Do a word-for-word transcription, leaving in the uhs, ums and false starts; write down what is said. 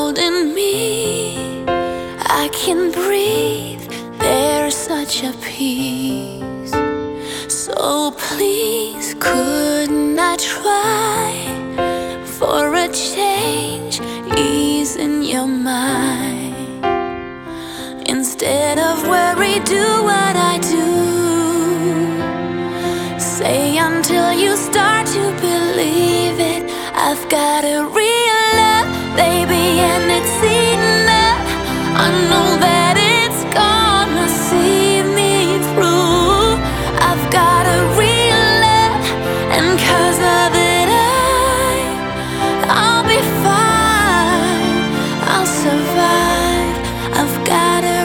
holding me, I can breathe, there's such a peace. So please, couldn't I try for a change, ease in your mind? Instead of worry, do what I do. Say until you start to believe it, I've got a real love, baby, and it's enough. I know that it's gonna see me through. I've got a real love, and 'cause of it I, I'll be fine, I'll survive. I've got a